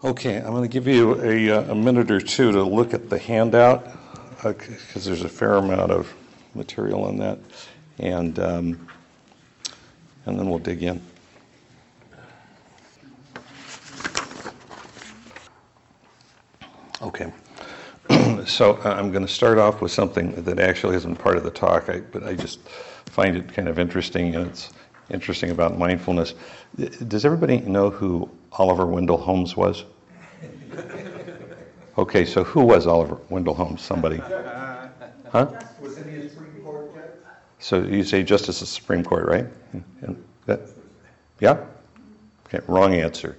Okay, I'm going to give you a minute or two to look at the handout because there's a fair amount of material in that, and then we'll dig in. Okay, so I'm going to start off with something that actually isn't part of the talk, but I just find it kind of interesting, and it's interesting about mindfulness. Does everybody know who Oliver Wendell Holmes was? Okay, so who was Oliver Wendell Holmes? Somebody? Huh? Was he a Supreme Court judge? So you say Justice of the Supreme Court, right? Yeah? Okay, wrong answer.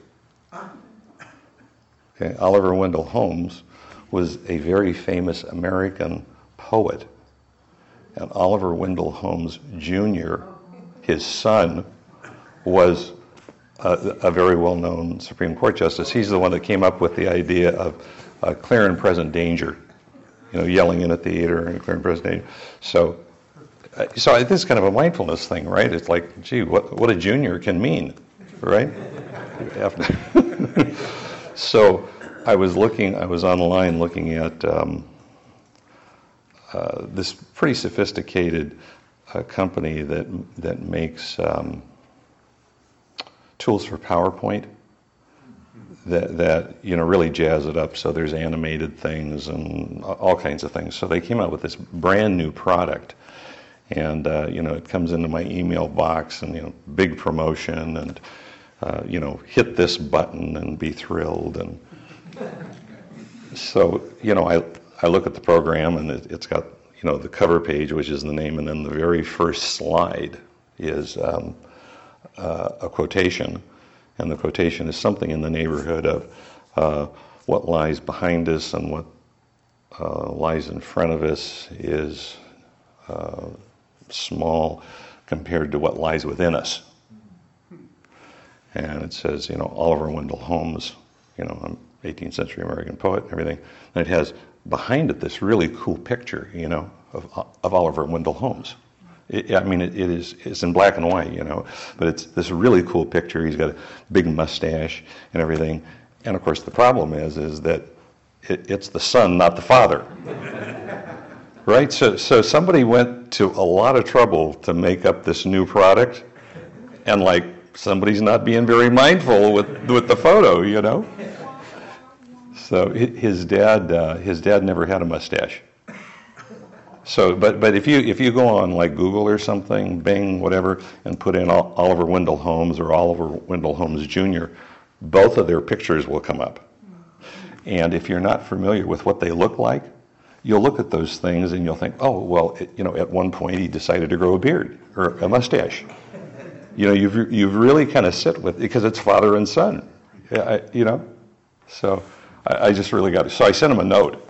Okay, Oliver Wendell Holmes was a very famous American poet. And Oliver Wendell Holmes Jr., his son, was a very well-known Supreme Court justice. He's the one that came up with the idea of clear and present danger, yelling in a theater and clear and present danger. So this is kind of a mindfulness thing, right? It's like, gee, what a junior can mean, right? So I was online looking at this pretty sophisticated company that makes tools for PowerPoint that really jazz it up. So there's animated things and all kinds of things. So they came out with this brand new product, and it comes into my email box, and big promotion, and hit this button and be thrilled. And so I look at the program, and it's got the cover page, which is the name, and then the very first slide is a quotation. And the quotation is something in the neighborhood of what lies behind us and what lies in front of us is small compared to what lies within us. And it says, Oliver Wendell Holmes, 18th century American poet and everything. And it has behind it this really cool picture, of Oliver Wendell Holmes. It's in black and white, but it's this really cool picture. He's got a big mustache and everything. And of course the problem is that it's the son, not the father. Right? So somebody went to a lot of trouble to make up this new product, and somebody's not being very mindful with the photo, So his dad never had a mustache. So, but if you go on Google or something, Bing, whatever, and put in Oliver Wendell Holmes or Oliver Wendell Holmes Jr., both of their pictures will come up. And if you're not familiar with what they look like, you'll look at those things and you'll think, oh, well, at one point he decided to grow a beard or a mustache. You've really kind of sit with, because it's father and son, So I just really got it. So I sent him a note.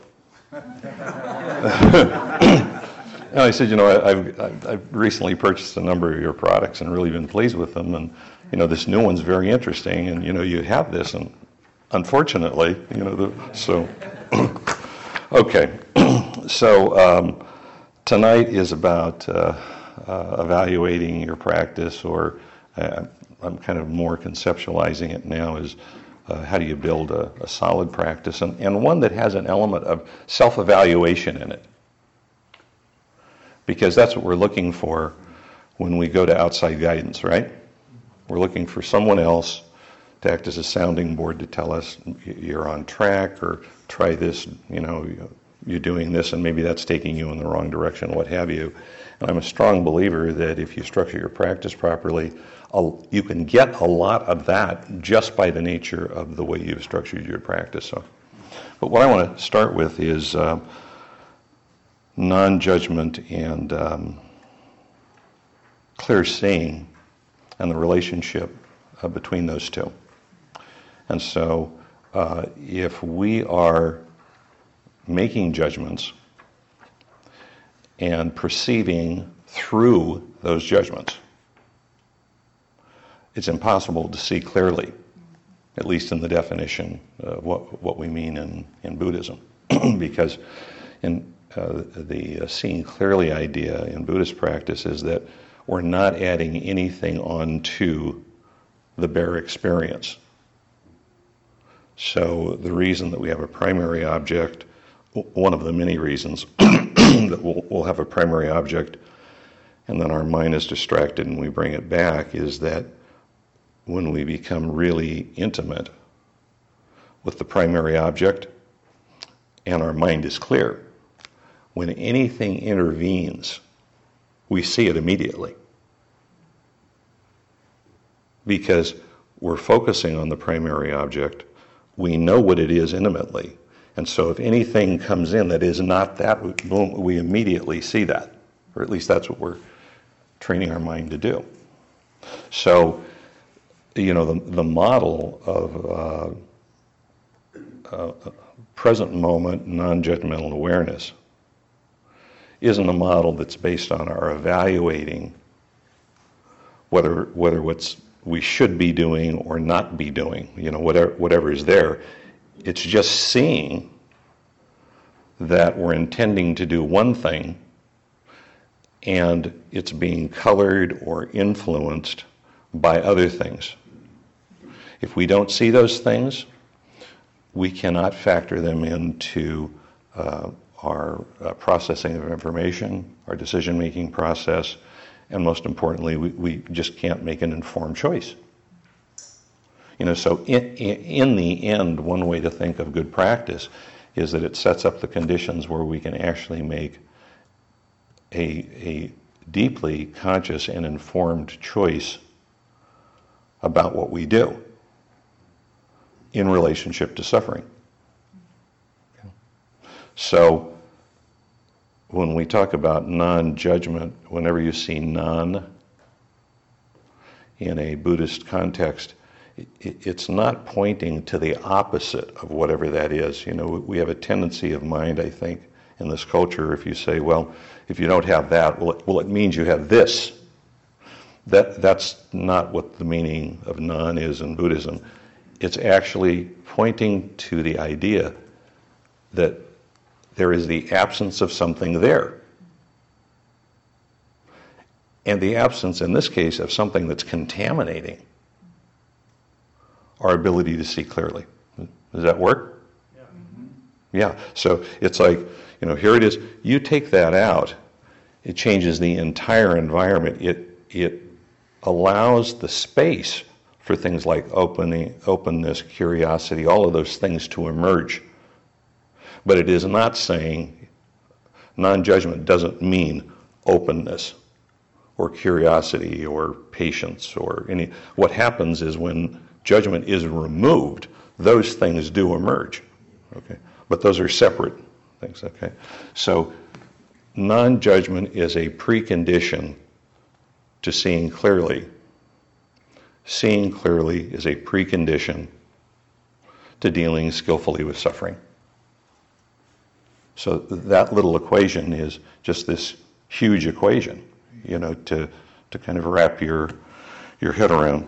And I said, I've recently purchased a number of your products and really been pleased with them, and this new one's very interesting, and you have this, and unfortunately, so okay. So tonight is about evaluating your practice, or I'm kind of more conceptualizing it now as how do you build a solid practice, and one that has an element of self-evaluation in it. Because that's what we're looking for when we go to outside guidance, right? We're looking for someone else to act as a sounding board to tell us you're on track, or try this, you're doing this and maybe that's taking you in the wrong direction, what have you. And I'm a strong believer that if you structure your practice properly, you can get a lot of that just by the nature of the way you've structured your practice. So, but what I want to start with is non-judgment and clear seeing and the relationship between those two. And so if we are making judgments and perceiving through those judgments, it's impossible to see clearly, at least in the definition of what we mean in Buddhism. Because in the seeing clearly idea in Buddhist practice is that we're not adding anything onto the bare experience. So the reason that we have a primary object, one of the many reasons that we'll have a primary object and then our mind is distracted and we bring it back, is that when we become really intimate with the primary object and our mind is clear, when anything intervenes, we see it immediately. Because we're focusing on the primary object, we know what it is intimately. And so if anything comes in that is not that, we immediately see that. Or at least that's what we're training our mind to do. So, the model of present moment non-judgmental awareness isn't a model that's based on our evaluating whether what we should be doing or not be doing, whatever is there. It's just seeing that we're intending to do one thing and it's being colored or influenced by other things. If we don't see those things, we cannot factor them into our processing of information, our decision-making process, and most importantly, we just can't make an informed choice. So in the end, one way to think of good practice is that it sets up the conditions where we can actually make a deeply conscious and informed choice about what we do in relationship to suffering. So when we talk about non-judgment, whenever you see non in a Buddhist context, it's not pointing to the opposite of whatever that is. We have a tendency of mind, I think, in this culture, if you say, well, if you don't have that, well, it means you have this. That's not what the meaning of non is in Buddhism. It's actually pointing to the idea that there is the absence of something there. And the absence, in this case, of something that's contaminating our ability to see clearly. Does that work? Yeah. Yeah. So it's like, here it is. You take that out, it changes the entire environment. It allows the space for things like openness, curiosity, all of those things to emerge. But it is not saying, non-judgment doesn't mean openness or curiosity or patience or any. What happens is when judgment is removed, those things do emerge. Okay, but those are separate things. Okay, so non-judgment is a precondition to seeing clearly. Seeing clearly is a precondition to dealing skillfully with suffering. So that little equation is just this huge equation, to kind of wrap your head around.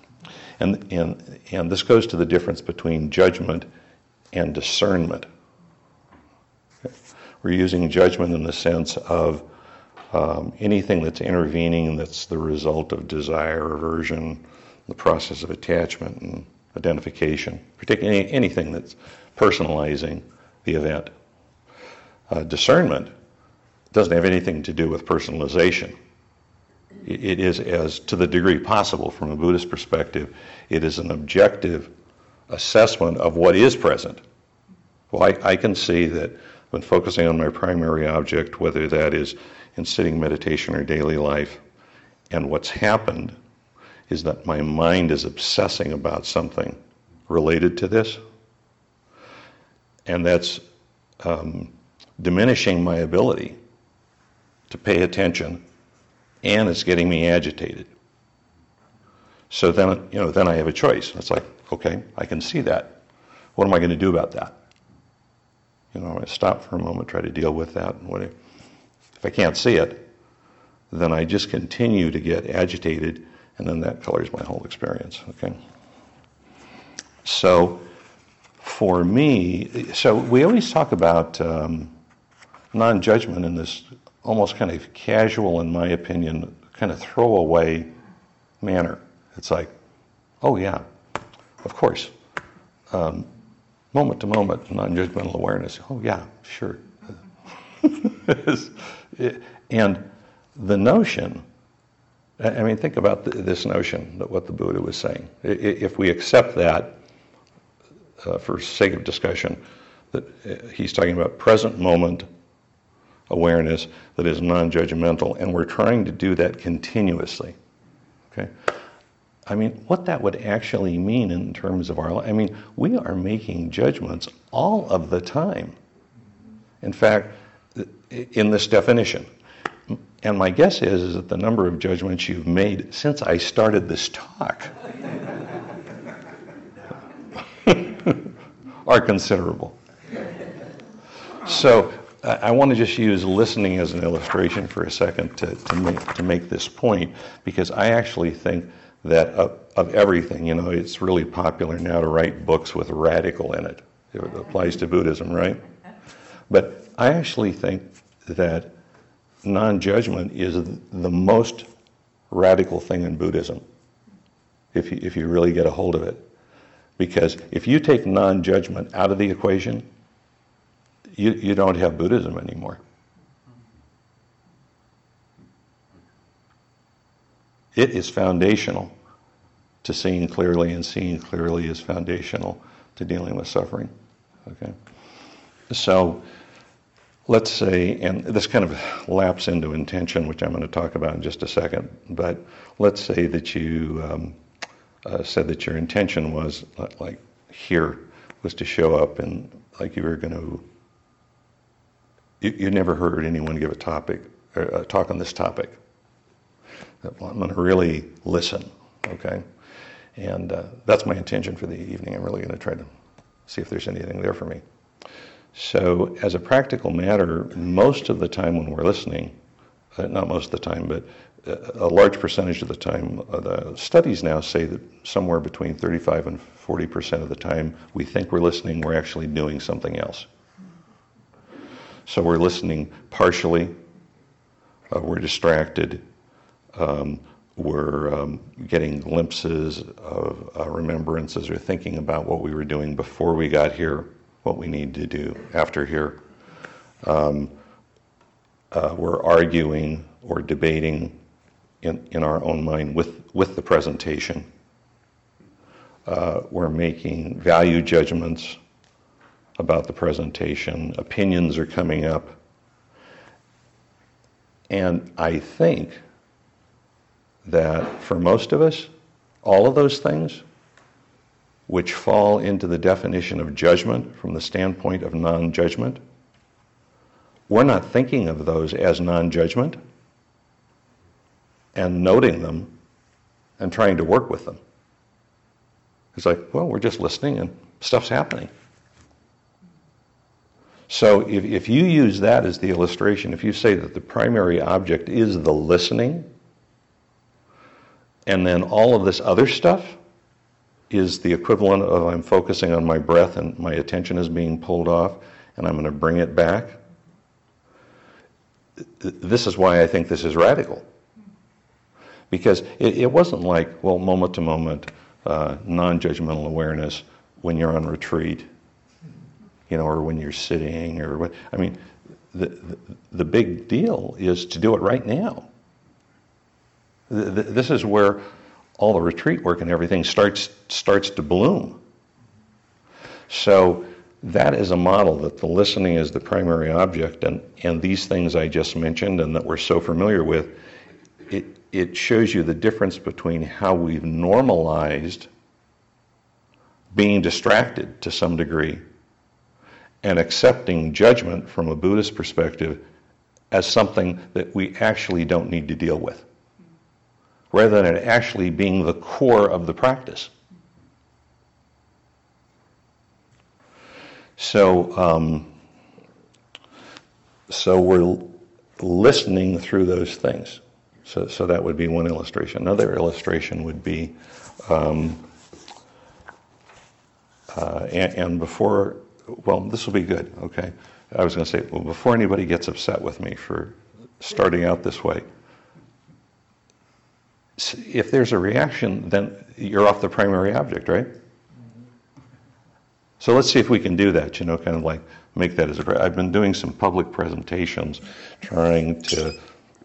And this goes to the difference between judgment and discernment. We're using judgment in the sense of anything that's intervening that's the result of desire, aversion, the process of attachment and identification, particularly anything that's personalizing the event. Discernment doesn't have anything to do with personalization. It is, as to the degree possible from a Buddhist perspective, it is an objective assessment of what is present. Well, I can see that when focusing on my primary object, whether that is in sitting meditation or daily life, and what's happened is that my mind is obsessing about something related to this, and that's diminishing my ability to pay attention, and it's getting me agitated. So then I have a choice. It's like, okay, I can see that. What am I going to do about that? I'm going to stop for a moment, try to deal with that. And if I can't see it, then I just continue to get agitated, and then that colors my whole experience. Okay. So for me, we always talk about non-judgment in this almost kind of casual, in my opinion, kind of throwaway manner. It's like, oh yeah, of course. moment to moment, non-judgmental awareness. Oh yeah, sure. And the notion, I mean, think about this notion, that what the Buddha was saying. If we accept that, for sake of discussion, that he's talking about present moment awareness that is non-judgmental, and we're trying to do that continuously. Okay? I mean, what that would actually mean in terms of our life, I mean, we are making judgments all of the time. In fact, in this definition, and my guess is that the number of judgments you've made since I started this talk are considerable. So I want to just use listening as an illustration for a second to make this point, because I actually think that of everything, you know, it's really popular now to write books with radical in it. It applies to Buddhism, right? But I actually think that non-judgment is the most radical thing in Buddhism, if you really get a hold of it. Because if you take non-judgment out of the equation, you don't have Buddhism anymore. It is foundational to seeing clearly, and seeing clearly is foundational to dealing with suffering. Okay? So let's say, and this kind of laps into intention, which I'm going to talk about in just a second, but let's say that you said that your intention was, like here, was to show up and like you were going to, you never heard anyone give a talk on this topic. Well, I'm going to really listen, okay? And that's my intention for the evening. I'm really going to try to see if there's anything there for me. So as a practical matter, most of the time when we're listening, not most of the time, but a large percentage of the time, the studies now say that somewhere between 35 and 40% of the time we think we're listening, we're actually doing something else. So we're listening partially, we're distracted, we're getting glimpses of remembrances or thinking about what we were doing before we got here, what we need to do after here. We're arguing or debating in our own mind with the presentation. We're making value judgments about the presentation. Opinions are coming up. And I think that for most of us, all of those things, which fall into the definition of judgment from the standpoint of non-judgment, we're not thinking of those as non-judgment and noting them and trying to work with them. It's like, well, we're just listening and stuff's happening. So if you use that as the illustration, if you say that the primary object is the listening, and then all of this other stuff is the equivalent of I'm focusing on my breath and my attention is being pulled off and I'm going to bring it back. This is why I think this is radical. Because it wasn't like, well, moment to moment, non-judgmental awareness when you're on retreat, you know, or when you're sitting, or what. I mean, the big deal is to do it right now. This is where all the retreat work and everything starts to bloom. So that is a model that the listening is the primary object, and these things I just mentioned and that we're so familiar with, it shows you the difference between how we've normalized being distracted to some degree and accepting judgment from a Buddhist perspective as something that we actually don't need to deal with, rather than it actually being the core of the practice. So we're listening through those things. So that would be one illustration. Another illustration would be, and before, well, this will be good, okay? I was going to say, well, before anybody gets upset with me for starting out this way, if there's a reaction, then you're off the primary object, right? So let's see if we can do that, kind of like make that as I've been doing some public presentations trying to,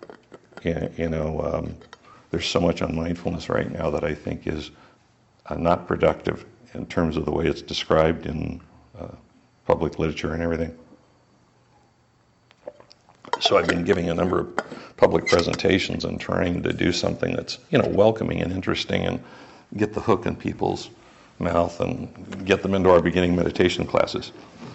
there's so much on mindfulness right now that I think is not productive in terms of the way it's described in public literature and everything. So I've been giving a number of public presentations and trying to do something that's, welcoming and interesting and get the hook in people's mouth and get them into our beginning meditation classes.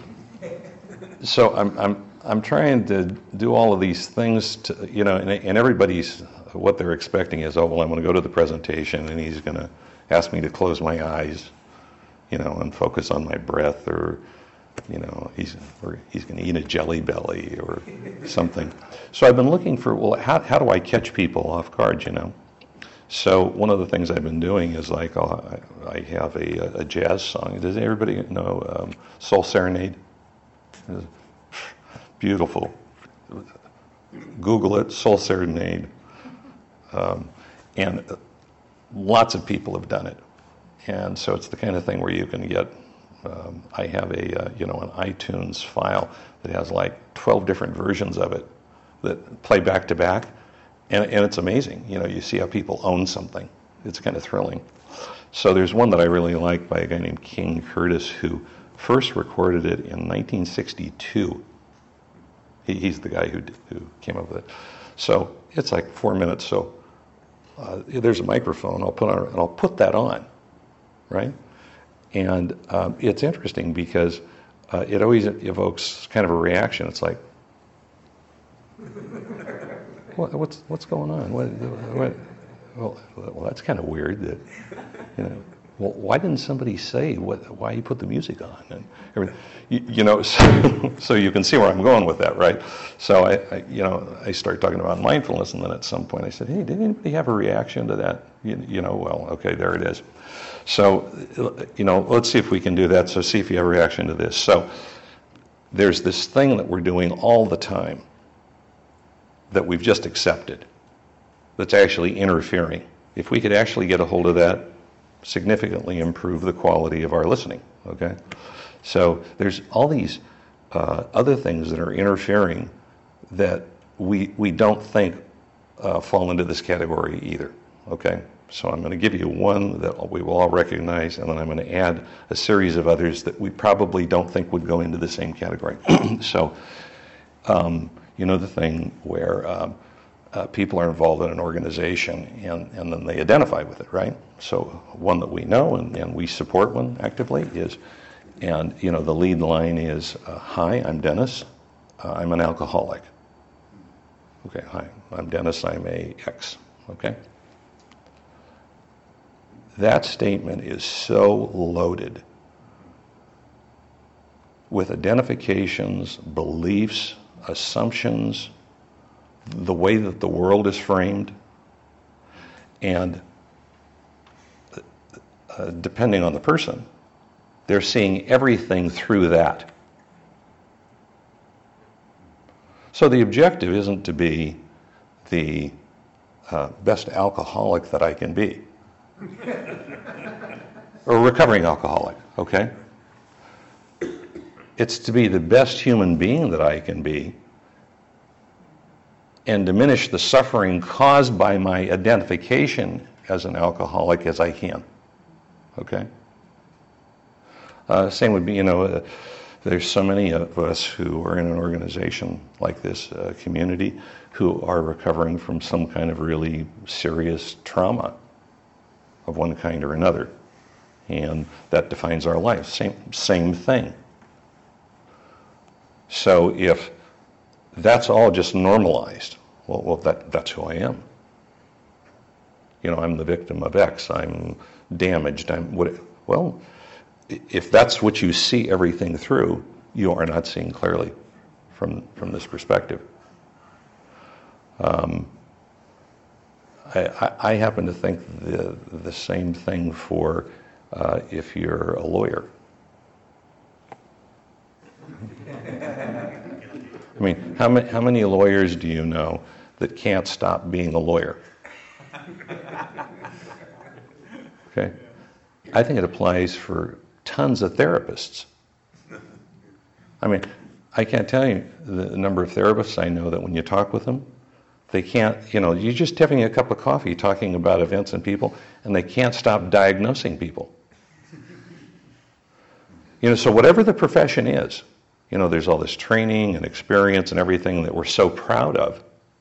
So I'm trying to do all of these things to, and everybody's, what they're expecting is, oh, well, I'm going to go to the presentation and he's going to ask me to close my eyes, and focus on my breath, or, he's going to eat a Jelly Belly or something. So I've been looking for, well, how do I catch people off guard, So one of the things I've been doing is like, I have a jazz song. Does everybody know Soul Serenade? Beautiful. Google it, Soul Serenade. And lots of people have done it. And so it's the kind of thing where you can get, I have an iTunes file that has like 12 different versions of it that play back to back. And it's amazing. You see how people own something. It's kind of thrilling. So there's one that I really like by a guy named King Curtis, who first recorded it in 1962. He's the guy who came up with it. So it's like 4 minutes. So there's a microphone. I'll put that on, right? And it's interesting because it always evokes kind of a reaction. It's like, what's going on? Well, that's kind of weird. That well, why didn't somebody say why you put the music on and everything? So you can see where I'm going with that, right? So I start talking about mindfulness, and then at some point I said, hey, did anybody have a reaction to that? Well, okay, there it is. So let's see if we can do that. So see if you have a reaction to this. So there's this thing that we're doing all the time that we've just accepted that's actually interfering. If we could actually get a hold of that, significantly improve the quality of our listening, okay? So there's all these other things that are interfering that we don't think fall into this category either, okay? So I'm going to give you one that we will all recognize, and then I'm going to add a series of others that we probably don't think would go into the same category. So, the thing where people are involved in an organization and then they identify with it, right? So one that we know and we support one actively is, and the lead line is, hi, I'm Dennis, I'm an alcoholic. Okay, hi, I'm Dennis, I'm a X, okay? That statement is so loaded with identifications, beliefs, assumptions, the way that the world is framed, and depending on the person, they're seeing everything through that. So the objective isn't to be the best alcoholic that I can be, or a recovering alcoholic, okay? It's to be the best human being that I can be and diminish the suffering caused by my identification as an alcoholic as I can, okay? Same would be, there's so many of us who are in an organization like this, community, who are recovering from some kind of really serious trauma of one kind or another. And that defines our life. Same thing. So if that's all just normalized, well, that's who I am. I'm the victim of X. I'm damaged. Well, if that's what you see everything through, you are not seeing clearly from this perspective. I happen to think the same thing for if you're a lawyer. I mean, how many lawyers do you know that can't stop being a lawyer? Okay? I think it applies for tons of therapists. I mean, I can't tell you the number of therapists I know that when you talk with them, they can't, you're just having a cup of coffee talking about events and people, and they can't stop diagnosing people. So whatever the profession is, there's all this training and experience and everything that we're so proud of.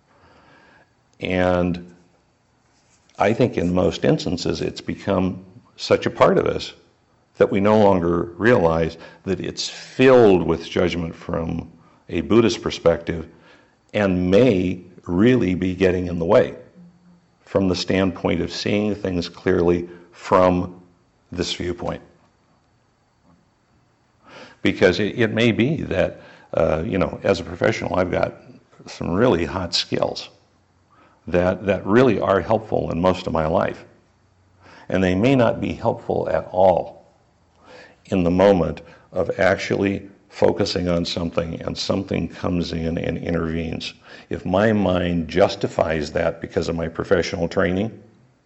And I think in most instances it's become such a part of us that we no longer realize that it's filled with judgment from a Buddhist perspective and may really be getting in the way from the standpoint of seeing things clearly from this viewpoint. Because it may be that, as a professional, I've got some really hot skills that really are helpful in most of my life. And they may not be helpful at all in the moment of actually focusing on something and something comes in and intervenes. If my mind justifies that because of my professional training,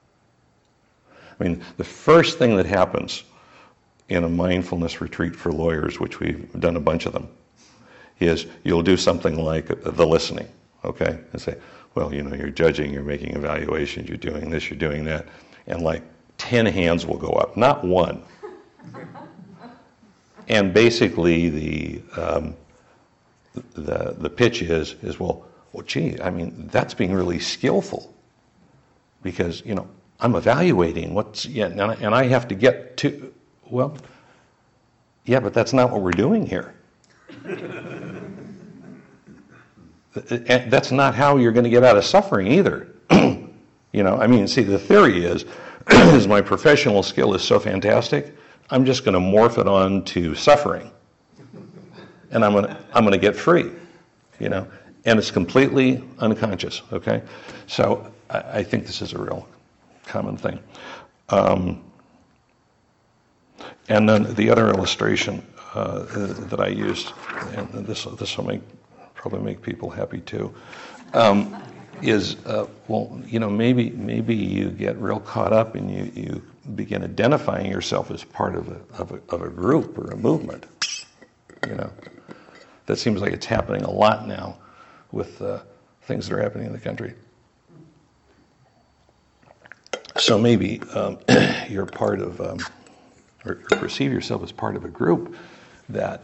the first thing that happens in a mindfulness retreat for lawyers, which we've done a bunch of them, is you'll do something like the listening, okay? And say, well, you're judging, you're making evaluations, you're doing this, you're doing that, and like 10 hands will go up, not one. And basically the pitch is well, gee, that's being really skillful because, I'm evaluating and I have to get to, well, yeah, but that's not what we're doing here. That's not how you're going to get out of suffering either. See, the theory is my professional skill is so fantastic, I'm just going to morph it on to suffering, and I'm going to get free, and it's completely unconscious. Okay, so I think this is a real common thing. And then the other illustration that I used, and this will probably make people happy too, is maybe you get real caught up and you begin identifying yourself as part of a group or a movement. That seems like it's happening a lot now with things that are happening in the country. So maybe you're part of, or perceive yourself as part of a group that,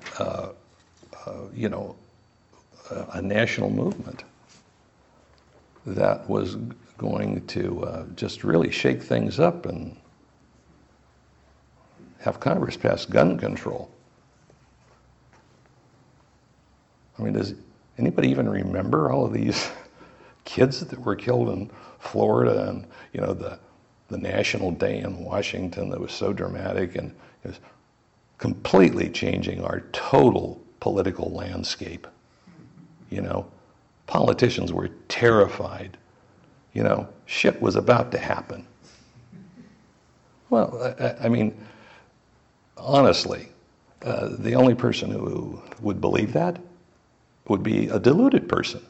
a national movement that was going to just really shake things up and have Congress pass gun control. Does anybody even remember all of these kids that were killed in Florida and, the National Day in Washington that was so dramatic and it was completely changing our total political landscape. Politicians were terrified. Shit was about to happen. Well, honestly, the only person who would believe that would be a deluded person.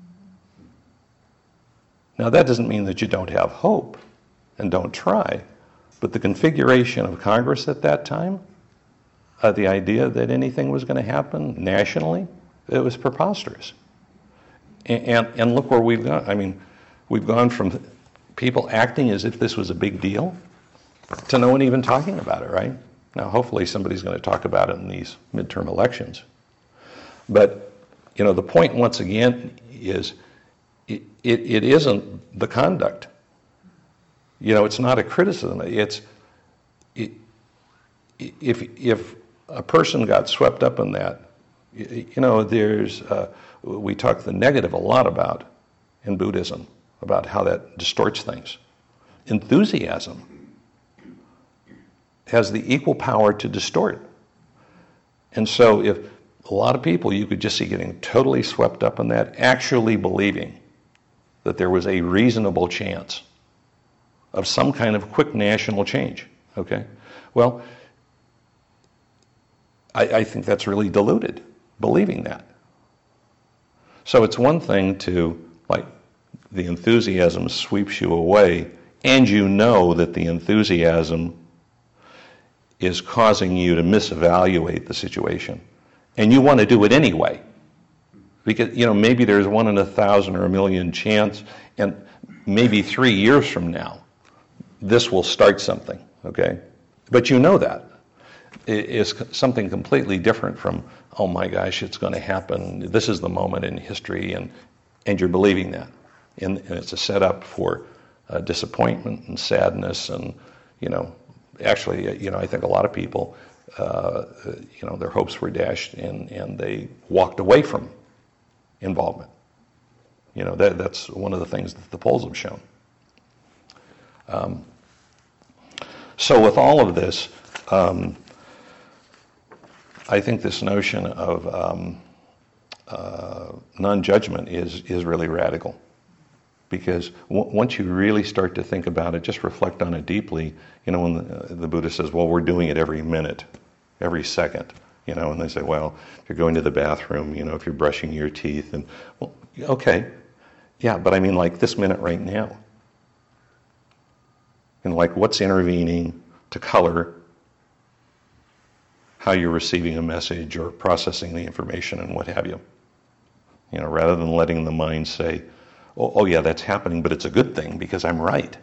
Now, that doesn't mean that you don't have hope and don't try, but the configuration of Congress at that time, the idea that anything was going to happen nationally, it was preposterous. And look where we've gone. We've gone from people acting as if this was a big deal to no one even talking about it, right? Now, hopefully somebody's going to talk about it in these midterm elections. But, the point, once again, is it isn't the conduct. It's not a criticism. If a person got swept up in that, we talk the negative a lot about in Buddhism, about how that distorts things. Enthusiasm has the equal power to distort. And so if a lot of people you could just see getting totally swept up in that, actually believing that there was a reasonable chance of some kind of quick national change, okay? Well, I think that's really deluded, believing that. So it's one thing to, the enthusiasm sweeps you away, and you know that the enthusiasm is causing you to misevaluate the situation and you want to do it anyway. Because, maybe there's 1 in 1,000 or 1,000,000 chance, and maybe 3 years from now, this will start something, okay? But you know that. It's something completely different from, oh my gosh, it's going to happen. This is the moment in history, and you're believing that. And it's a setup for disappointment and sadness, and, actually, I think a lot of people, their hopes were dashed, and they walked away from involvement. That's one of the things that the polls have shown. So with all of this, I think this notion of non-judgment is really radical. Because once you really start to think about it, just reflect on it deeply, when the Buddha says, well, we're doing it every minute, every second. And they say, well, if you're going to the bathroom, if you're brushing your teeth, and, well, okay, yeah, but I mean, like this minute right now. And like what's intervening to color how you're receiving a message or processing the information and what have you. Rather than letting the mind say, oh yeah, that's happening, but it's a good thing because I'm right.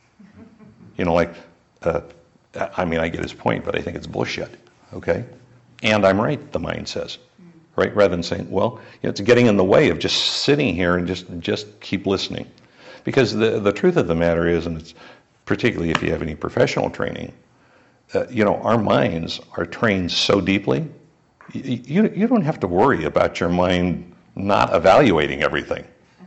I get his point, but I think it's bullshit, okay? And I'm right, the mind says, right? Rather than saying, well, it's getting in the way of just sitting here and just keep listening. Because the truth of the matter is, and it's particularly if you have any professional training, our minds are trained so deeply, you don't have to worry about your mind not evaluating everything.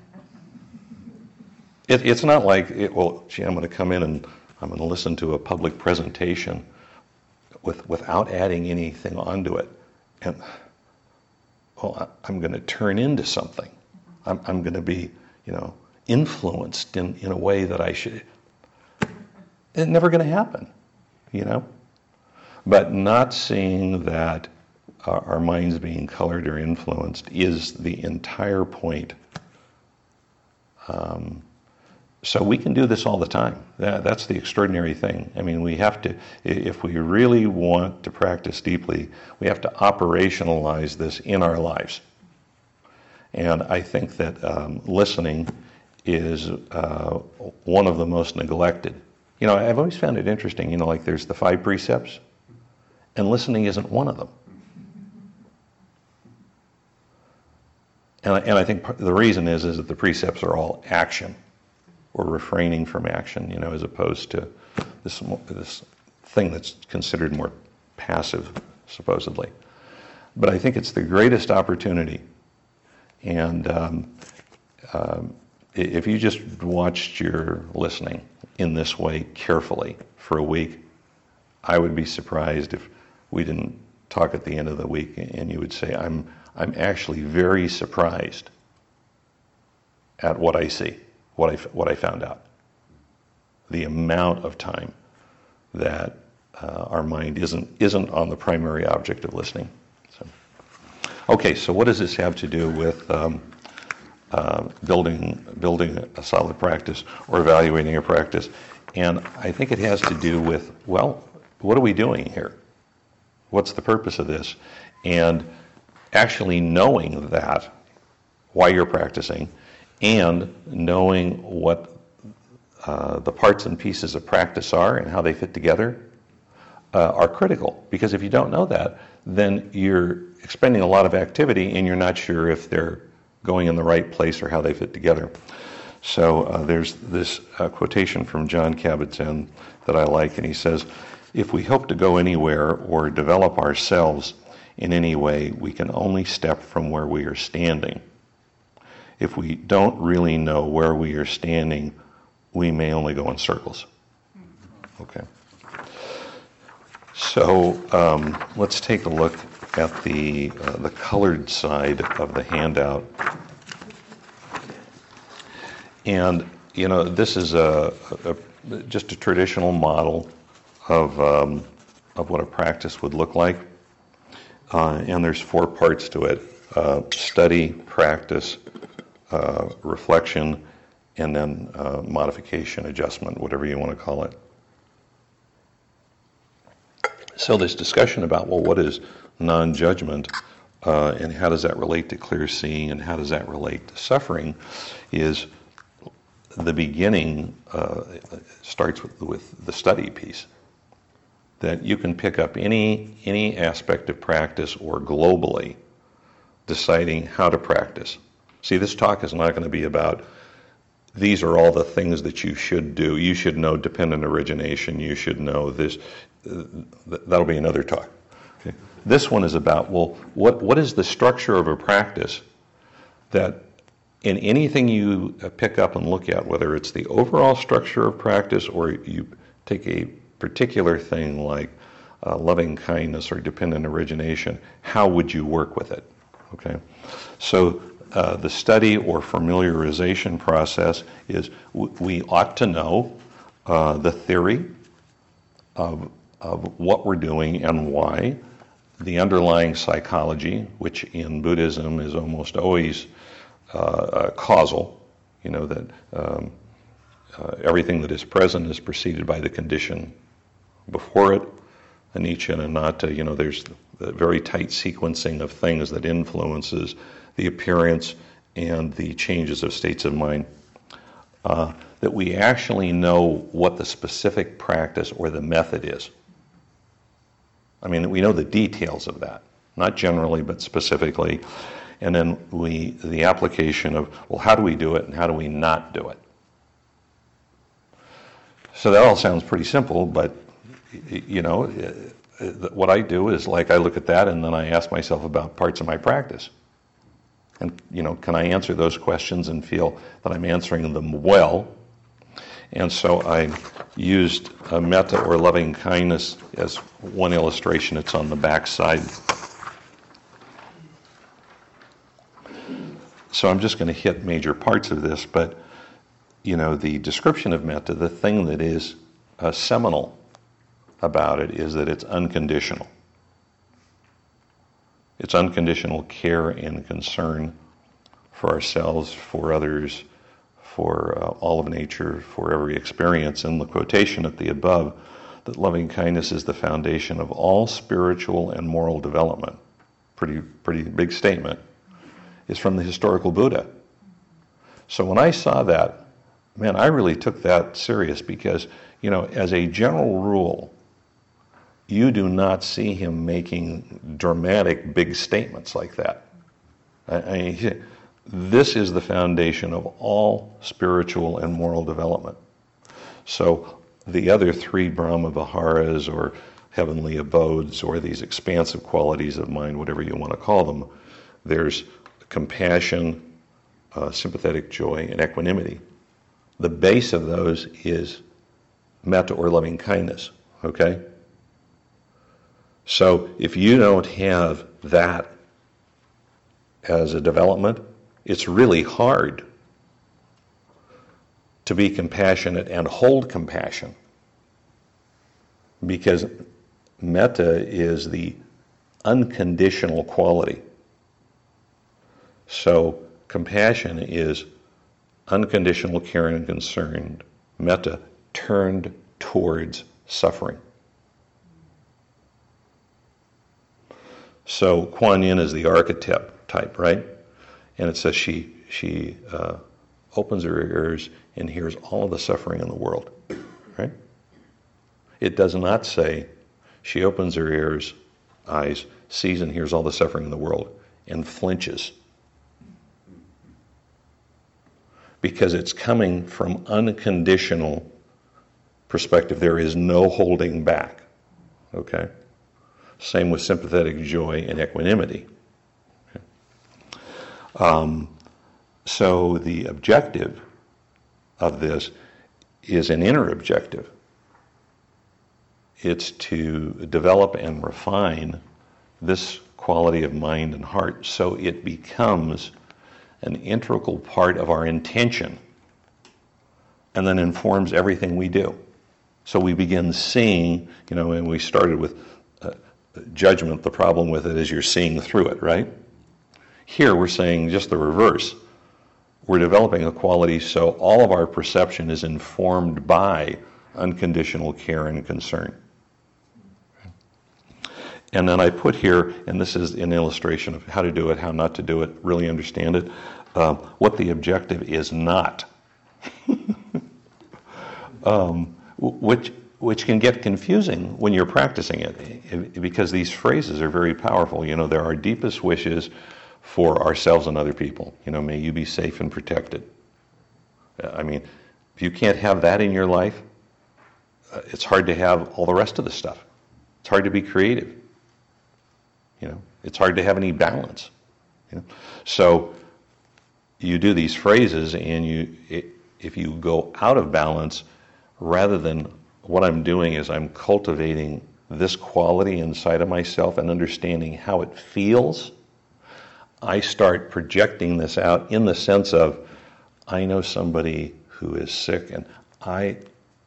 It's not like, I'm going to come in and I'm going to listen to a public presentation without adding anything onto it, and I'm going to turn into something. I'm going to be, influenced in a way that I should. It's never going to happen, But not seeing that our minds being colored or influenced is the entire point. So we can do this all the time. That's the extraordinary thing. We have to, if we really want to practice deeply, we have to operationalize this in our lives. And I think that listening is one of the most neglected. I've always found it interesting, like there's the 5 precepts, and listening isn't one of them. And I think the reason is that the precepts are all action, or refraining from action, as opposed to this thing that's considered more passive, supposedly. But I think it's the greatest opportunity. And if you just watched your listening in this way carefully for a week, I would be surprised if we didn't talk at the end of the week and you would say, I'm actually very surprised at what I see. What I found out, the amount of time that our mind isn't on the primary object of listening. So what does this have to do with building a solid practice or evaluating a practice? And I think it has to do with, well, what are we doing here? What's the purpose of this? And actually knowing that, why you're practicing, and knowing what the parts and pieces of practice are and how they fit together are critical. Because if you don't know that, then you're expending a lot of activity and you're not sure if they're going in the right place or how they fit together. So there's this quotation from Jon Kabat-Zinn that I like, and he says, if we hope to go anywhere or develop ourselves in any way, we can only step from where we are standing. If we don't really know where we are standing, we may only go in circles. Okay. So let's take a look at the colored side of the handout. And this is just a traditional model of what a practice would look like. And there's 4 parts to it: study, practice, reflection, and then modification, adjustment, whatever you want to call it. So this discussion about, well, what is non-judgment? and how does that relate to clear seeing, and how does that relate to suffering, is the beginning starts with the study piece. That you can pick up any aspect of practice or globally deciding how to practice. See, this talk is not going to be about these are all the things that you should do. You should know dependent origination. You should know this. That'll be another talk. Okay. This one is about, well, what is the structure of a practice that in anything you pick up and look at, whether it's the overall structure of practice or you take a particular thing like loving kindness or dependent origination, how would you work with it? Okay, so the study or familiarization process is we ought to know the theory of what we're doing and why, the underlying psychology, which in Buddhism is almost always causal, that everything that is present is preceded by the condition before it. Anicca and anatta, there's the very tight sequencing of things that influences the appearance and the changes of states of mind. That we actually know what the specific practice or the method is. I mean, we know the details of that, not generally, but specifically. And then the application of, well, how do we do it and how do we not do it? So that all sounds pretty simple, but, what I do is like I look at that and then I ask myself about parts of my practice. And, can I answer those questions and feel that I'm answering them well? And so I used metta or loving kindness as one illustration. It's on the back side. So I'm just going to hit major parts of this, but, the description of metta, the thing that is seminal about it is that it's unconditional. It's unconditional care and concern for ourselves, for others, for all of nature, for every experience. And the quotation at the above, that loving kindness is the foundation of all spiritual and moral development, pretty big statement, is from the historical Buddha. So when I saw that, man, I really took that serious because, as a general rule, you do not see him making dramatic big statements like that. This is the foundation of all spiritual and moral development. So the other three Brahma Viharas or heavenly abodes or these expansive qualities of mind, whatever you want to call them, there's compassion, sympathetic joy, and equanimity. The base of those is metta or loving kindness, okay? So if you don't have that as a development, it's really hard to be compassionate and hold compassion, because metta is the unconditional quality. So compassion is unconditional care and concern, metta turned towards suffering. So Kuan Yin is the archetype type, right? And it says she opens her ears and hears all of the suffering in the world, right? It does not say she opens her eyes, sees and hears all the suffering in the world, and flinches. Because it's coming from unconditional perspective. There is no holding back, okay? Same with sympathetic joy and equanimity. Okay. So the objective of this is an inner objective. It's to develop and refine this quality of mind and heart so it becomes an integral part of our intention and then informs everything we do. So we begin seeing, and we started with judgment. The problem with it is you're seeing through it, right? Here we're saying just the reverse. We're developing a quality so all of our perception is informed by unconditional care and concern. And then I put here, and this is an illustration of how to do it, how not to do it, really understand it, what the objective is not. Which can get confusing when you're practicing it, because these phrases are very powerful. You know, they're our deepest wishes for ourselves and other people. You know, may you be safe and protected. I mean, if you can't have that in your life, it's hard to have all the rest of the stuff. It's hard to be creative. You know, it's hard to have any balance. You know? So you do these phrases, and if you go out of balance, rather than what I'm doing is I'm cultivating this quality inside of myself and understanding how it feels, I start projecting this out in the sense of, I know somebody who is sick, and I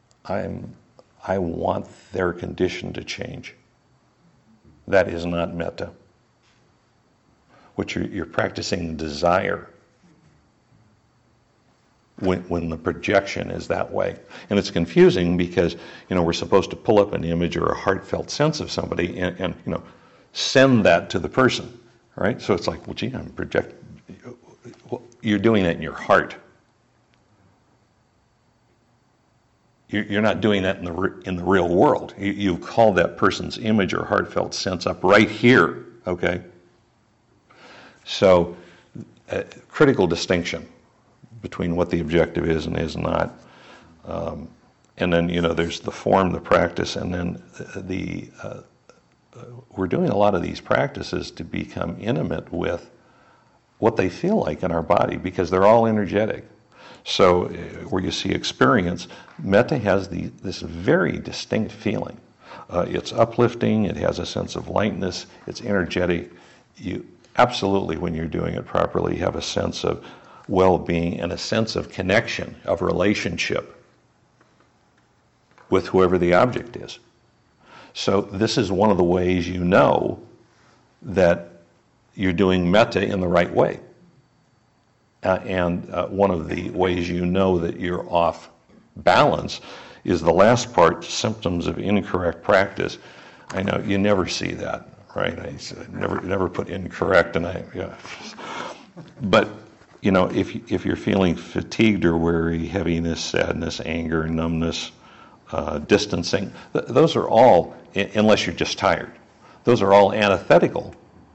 want their condition to change. That is not metta. What you're practicing desire when the projection is that way. And it's confusing because, you know, we're supposed to pull up an image or a heartfelt sense of somebody and you know, send that to the person, right? So it's like, well, gee, I'm projecting. You're doing that in your heart. You're not doing that in the real world. You call that person's image or heartfelt sense up right here, okay? So, critical distinction between what the objective is and is not. And then, you know, there's the form, the practice, and then we're doing a lot of these practices to become intimate with what they feel like in our body, because they're all energetic. So where you see experience, metta has this very distinct feeling. It's uplifting, it has a sense of lightness, it's energetic. You absolutely, when you're doing it properly, have a sense of well-being and a sense of connection, of relationship with whoever the object is. So this is one of the ways you know that you're doing metta in the right way. And one of the ways you know that you're off balance is the last part, symptoms of incorrect practice. I know you never see that, right? I never put incorrect, but you know, if you're feeling fatigued or weary, heaviness, sadness, anger, numbness, distancing, those are all, unless you're just tired, those are all antithetical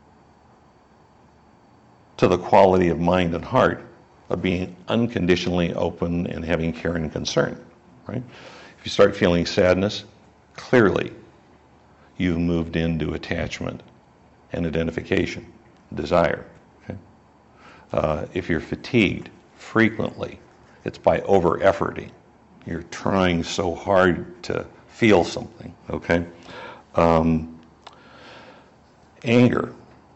to the quality of mind and heart of being unconditionally open and having care and concern, right? If you start feeling sadness, clearly you've moved into attachment and identification, desire. Okay? If you're fatigued frequently, it's by over-efforting. You're trying so hard to feel something, okay? Anger.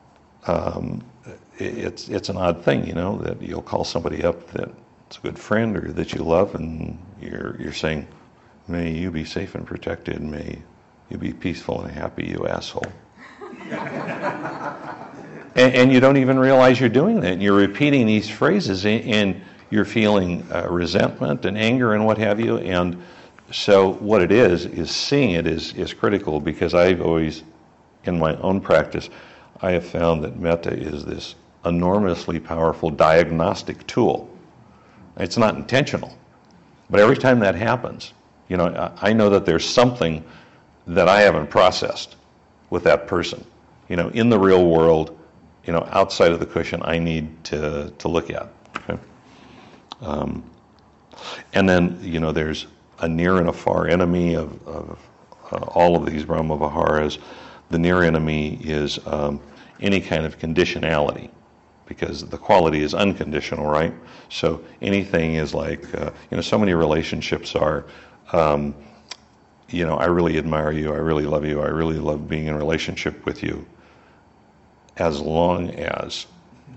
It's an odd thing, you know, that you'll call somebody up that's a good friend or that you love, and you're saying, may you be safe and protected, may you be peaceful and happy, you asshole. and you don't even realize you're doing that. And you're repeating these phrases, and you're feeling resentment and anger and what have you. And so what it is seeing it is critical, because I've always, in my own practice, I have found that metta is this enormously powerful diagnostic tool. It's not intentional, but every time that happens, you know, I know that there's something that I haven't processed with that person. You know, in the real world, you know, outside of the cushion, I need to look at. Okay? And then, you know, there's a near and a far enemy of all of these Brahma Viharas. The near enemy is any kind of conditionality, because the quality is unconditional, right? So anything is like, you know, so many relationships are, you know, I really admire you, I really love you, I really love being in relationship with you, as long as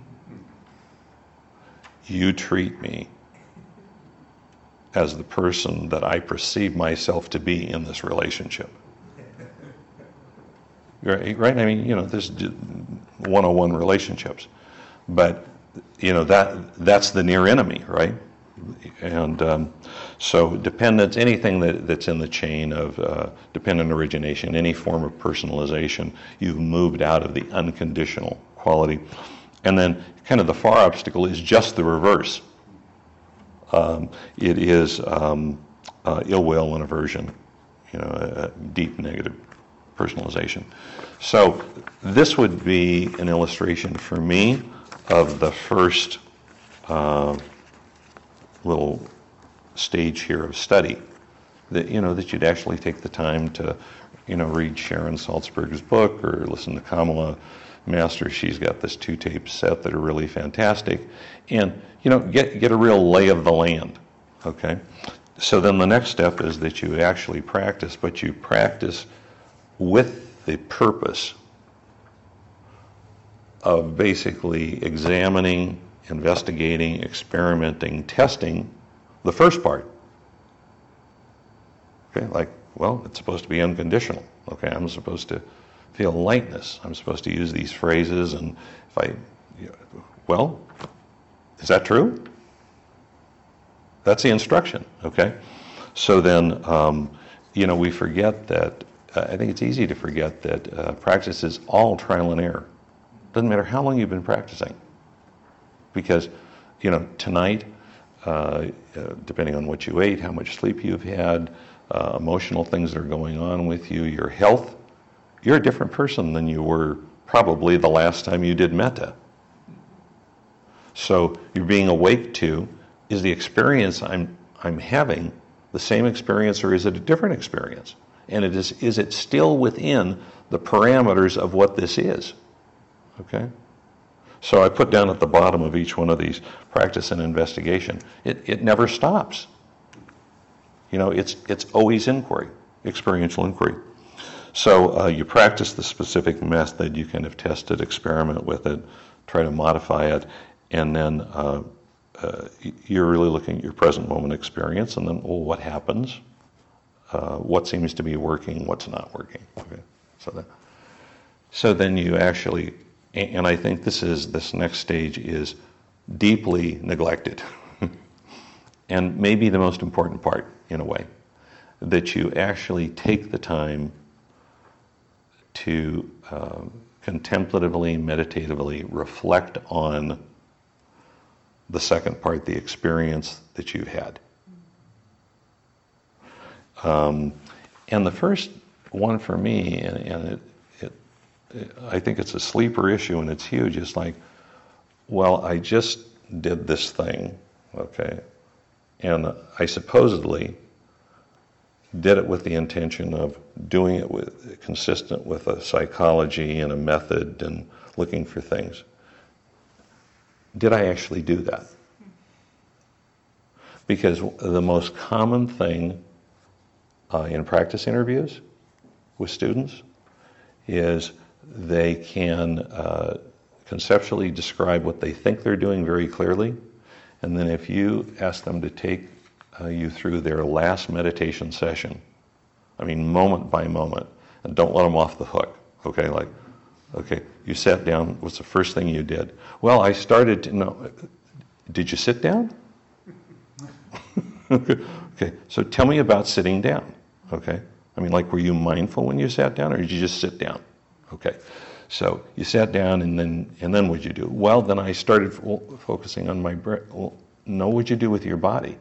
you treat me as the person that I perceive myself to be in this relationship. Right? I mean, you know, there's 101 relationships. But, you know, that's the near enemy, right? And so dependence, anything that's in the chain of dependent origination, any form of personalization, you've moved out of the unconditional quality. And then kind of the far obstacle is just the reverse. It is ill will and aversion, a deep negative personalization. So this would be an illustration for me of the first little stage here of study, that that you'd actually take the time to read Sharon Salzberg's book or listen to Kamala Masters. She's got this 2-tape set that are really fantastic, and get a real lay of the land. Okay, so then the next step is that you actually practice, but you practice with the purpose of basically examining, investigating, experimenting, testing the first part. Okay, like, well, it's supposed to be unconditional. Okay, I'm supposed to feel lightness. I'm supposed to use these phrases, and well, is that true? That's the instruction. Okay, so then we forget that. I think it's easy to forget that practice is all trial and error. Doesn't matter how long you've been practicing, because tonight, depending on what you ate, how much sleep you've had, emotional things that are going on with you, your health, you're a different person than you were probably the last time you did metta. So you're being awake to, is the experience I'm having the same experience, or is it a different experience? And is it still within the parameters of what this is? Okay? So I put down at the bottom of each one of these, practice and investigation. It never stops. It's always inquiry, experiential inquiry. So you practice the specific method, you kind of test it, experiment with it, try to modify it, and then you're really looking at your present moment experience, and then, well, what happens? What seems to be working, what's not working. Okay, so then you actually, and I think this next stage is deeply neglected, and maybe the most important part in a way, that you actually take the time to contemplatively, meditatively reflect on the second part, the experience that you had. And the first one for me, and I think it's a sleeper issue and it's huge, it's like, well, I just did this thing, okay, and I supposedly did it with the intention of doing it consistent with a psychology and a method and looking for things. Did I actually do that? Because the most common thing in practice interviews with students is they can conceptually describe what they think they're doing very clearly, and then if you ask them to take you through their last meditation session, I mean moment by moment, and don't let them off the hook, okay? Like, okay, you sat down, what's the first thing you did? Well, I started to, no, did you sit down? Okay, so tell me about sitting down, okay? I mean, like, were you mindful when you sat down, or did you just sit down? Okay, so you sat down, and then what'd you do? Well, then I started focusing on my breath. Well, no, what'd you do with your body?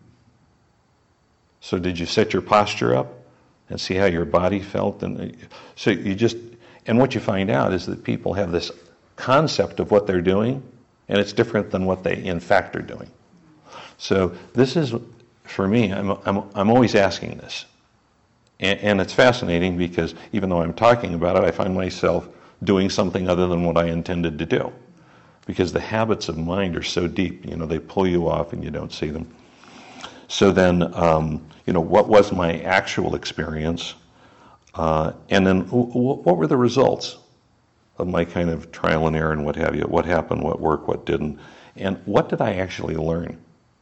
So did you set your posture up and see how your body felt? And so you just, and what you find out is that people have this concept of what they're doing, and it's different than what they in fact are doing. So this is, for me, I'm always asking this. And it's fascinating because even though I'm talking about it, I find myself doing something other than what I intended to do. Because the habits of mind are so deep, they pull you off and you don't see them. So then, what was my actual experience? And then what were the results of my kind of trial and error and what have you? What happened, what worked, what didn't? And what did I actually learn?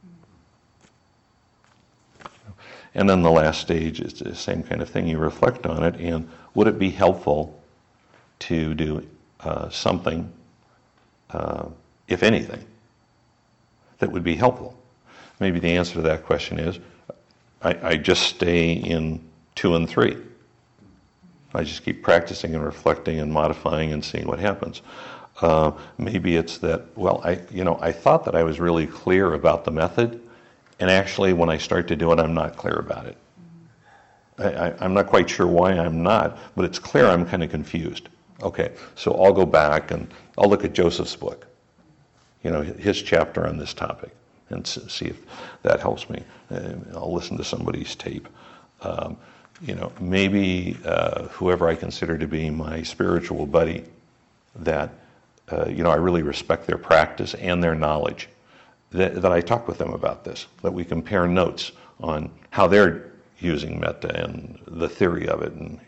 And then the last stage is the same kind of thing. You reflect on it, and would it be helpful to do something, if anything, that would be helpful? maybe the answer to that question is I just stay in 2 and 3. I just keep practicing and reflecting and modifying and seeing what happens. Maybe it's that, well, I thought that I was really clear about the method, and actually when I start to do it, I'm not clear about it. I'm not quite sure why I'm not, but it's clear I'm kind of confused. Okay, so I'll go back and I'll look at Joseph's book, his chapter on this topic, and see if that helps me. I'll listen to somebody's tape. Maybe whoever I consider to be my spiritual buddy, that I really respect their practice and their knowledge, that I talk with them about this, that we compare notes on how they're using metta and the theory of it, and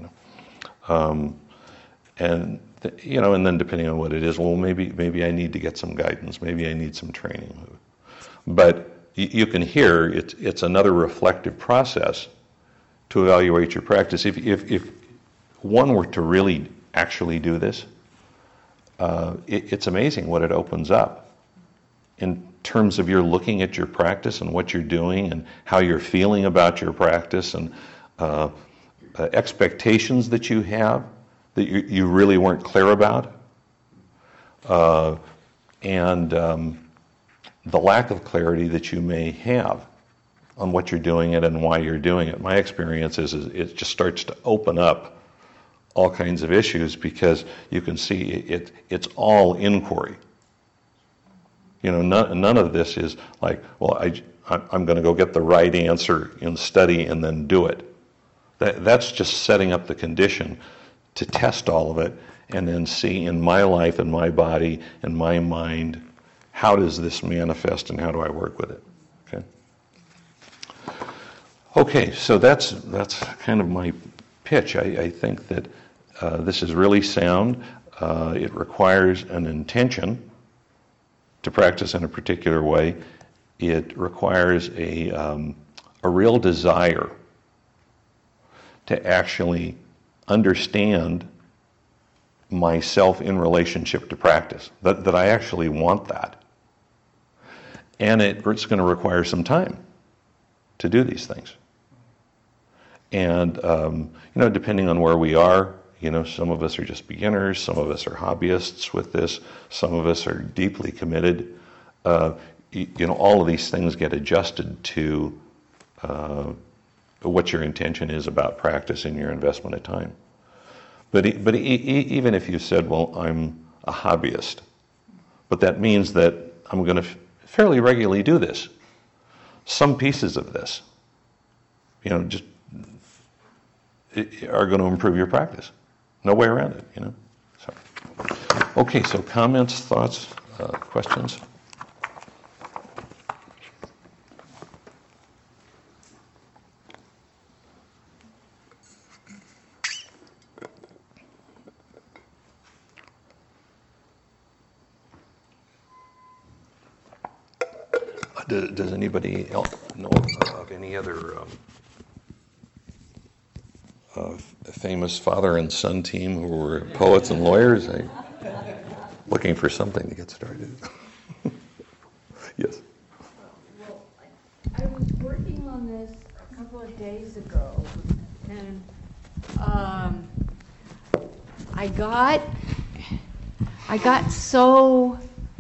and then depending on what it is, well, maybe I need to get some guidance, maybe I need some training. But you can hear it's another reflective process to evaluate your practice. If one were to really actually do this, it's amazing what it opens up in terms of you're looking at your practice and what you're doing and how you're feeling about your practice, and expectations that you have that you really weren't clear about, and the lack of clarity that you may have on what you're doing it and why you're doing it. My experience is it just starts to open up all kinds of issues, because you can see it's all inquiry. None of this is like, well, I'm going to go get the right answer in study and then do it. That's just setting up the condition to test all of it and then see in my life and my body and my mind, how does this manifest and how do I work with it? Okay, so that's kind of my pitch. I think that this is really sound. It requires an intention to practice in a particular way. It requires a real desire to actually understand myself in relationship to practice, that I actually want that. And it's going to require some time to do these things. And, depending on where we are, some of us are just beginners, some of us are hobbyists with this, some of us are deeply committed. All of these things get adjusted to what your intention is about practice and your investment of time. But even if you said, well, I'm a hobbyist, but that means that I'm going to fairly regularly do this. Some pieces of this, just are going to improve your practice. No way around it, So, okay, so comments, thoughts, questions? Does anybody else know of any other famous father and son team who were poets and lawyers? I'm looking for something to get started. Yes. Well, I was working on this a couple of days ago, and I got so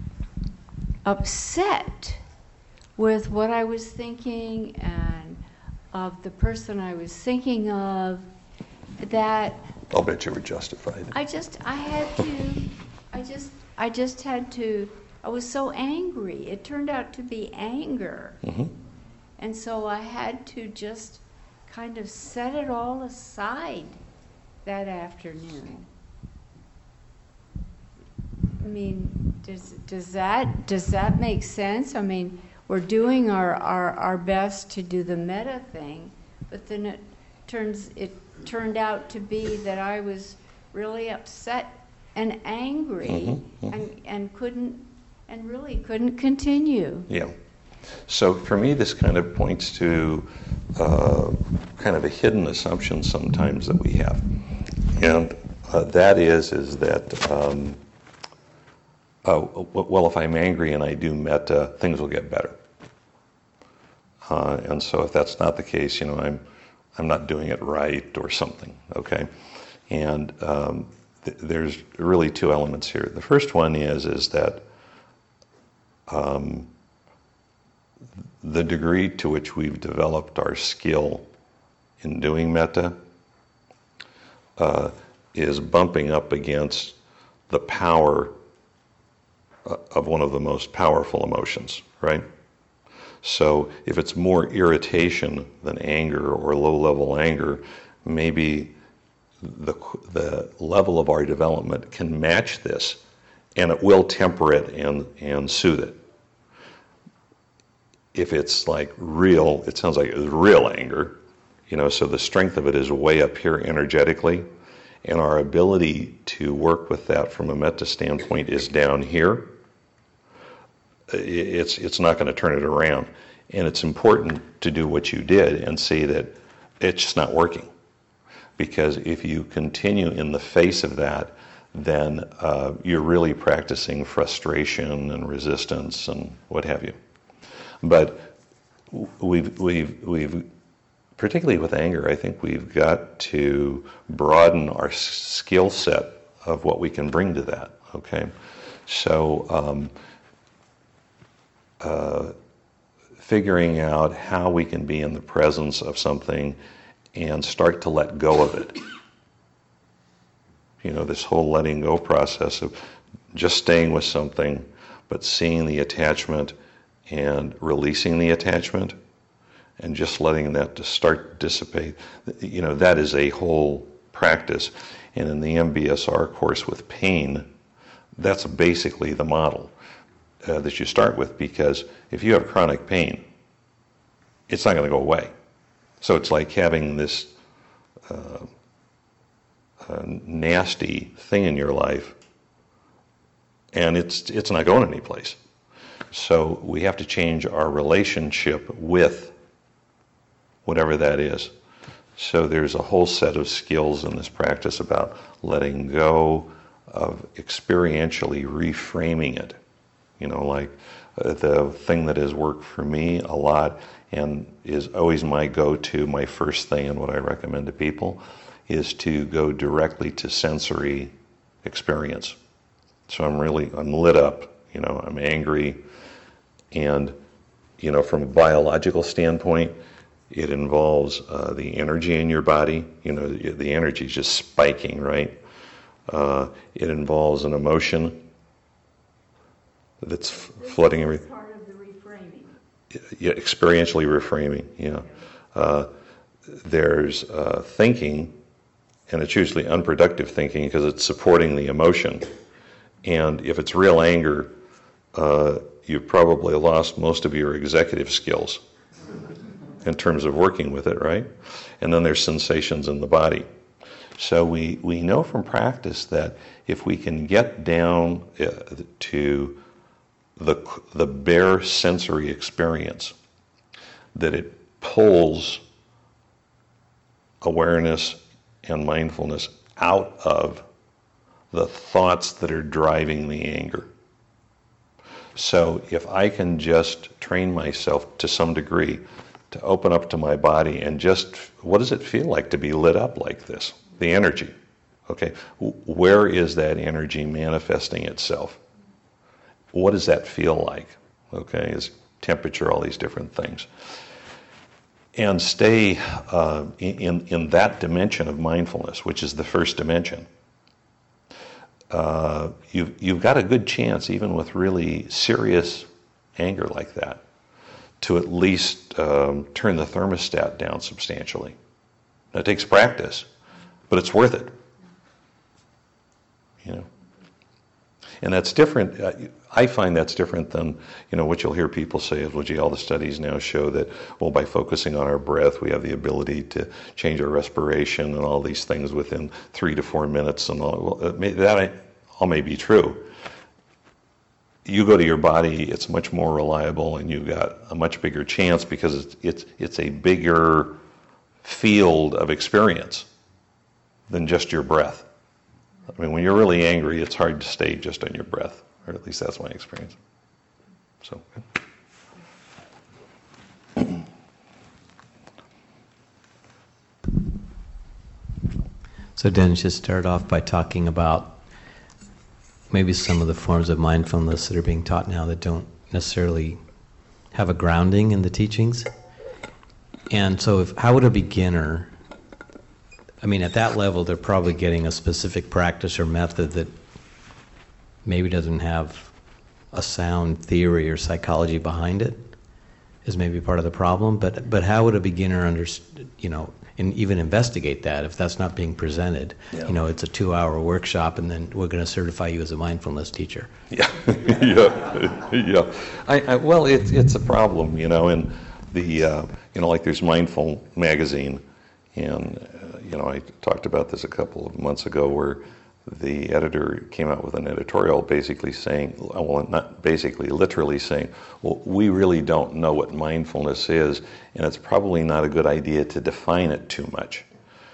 upset with what I was thinking and of the person I was thinking of, that I'll bet you were justified. I just had to, I was so angry. It turned out to be anger. Mm-hmm. And so I had to just kind of set it all aside that afternoon. I mean, does that make sense? I mean, we're doing our best to do the metta thing, but then it turned out to be that I was really upset and angry, mm-hmm, mm-hmm. and really couldn't continue. Yeah. So for me, this kind of points to kind of a hidden assumption sometimes that we have, and that is that well, if I'm angry and I do metta, things will get better. And so if that's not the case, I'm not doing it right or something, okay? And there's really two elements here. The first one is that the degree to which we've developed our skill in doing metta is bumping up against the power of one of the most powerful emotions, right? So if it's more irritation than anger or low-level anger, maybe the level of our development can match this, and it will temper it and soothe it. If it's like real, it sounds like it's real anger, so the strength of it is way up here energetically, and our ability to work with that from a metta standpoint is down here. It's not going to turn it around. And it's important to do what you did and see that it's just not working. Because if you continue in the face of that, then you're really practicing frustration and resistance and what have you. But we've particularly with anger, I think we've got to broaden our skill set of what we can bring to that, okay? So figuring out how we can be in the presence of something and start to let go of it. This whole letting go process of just staying with something, but seeing the attachment and releasing the attachment and just letting that to start to dissipate. That is a whole practice. And in the MBSR course with pain, that's basically the model that you start with, because if you have chronic pain, it's not going to go away. So it's like having this nasty thing in your life, and it's not going anyplace. So we have to change our relationship with whatever that is. So there's a whole set of skills in this practice about letting go of experientially reframing it. Like the thing that has worked for me a lot and is always my go-to, my first thing, and what I recommend to people is to go directly to sensory experience. So I'm lit up, I'm angry, and from a biological standpoint, it involves the energy in your body. The energy is just spiking, right? It involves an emotion that's flooding everything. Part of the reframing. Yeah, experientially reframing, yeah. There's thinking, and it's usually unproductive thinking because it's supporting the emotion. And if it's real anger, you've probably lost most of your executive skills in terms of working with it, right? And then there's sensations in the body. So we know from practice that if we can get down to the bare sensory experience, that it pulls awareness and mindfulness out of the thoughts that are driving the anger. So if I can just train myself to some degree to open up to my body and just, what does it feel like to be lit up like this? The energy. Okay, where is that energy manifesting itself? What does that feel like? Okay, is temperature, all these different things. And stay in that dimension of mindfulness, which is the first dimension. You've got a good chance, even with really serious anger like that, to at least turn the thermostat down substantially. Now, it takes practice, but it's worth it. And that's different. I find that's different than, what you'll hear people say is, well, gee, all the studies now show that, well, by focusing on our breath, we have the ability to change our respiration and all these things within 3 to 4 minutes and all. Well, that all may be true. You go to your body, it's much more reliable, and you've got a much bigger chance because it's a bigger field of experience than just your breath. I mean, when you're really angry, it's hard to stay just on your breath, or at least that's my experience. So. So Dennis, just start off by talking about maybe some of the forms of mindfulness that are being taught now that don't necessarily have a grounding in the teachings. And so how would a beginner, I mean, at that level, they're probably getting a specific practice or method that maybe doesn't have a sound theory or psychology behind it, is maybe part of the problem. But how would a beginner and even investigate that if that's not being presented? Yeah. It's a 2-hour workshop, and then we're going to certify you as a mindfulness teacher. Yeah, yeah. Well, it's a problem, and the like there's Mindful magazine, and I talked about this a couple of months ago, where the editor came out with an editorial basically saying, well, not basically, literally saying, well, we really don't know what mindfulness is, and it's probably not a good idea to define it too much.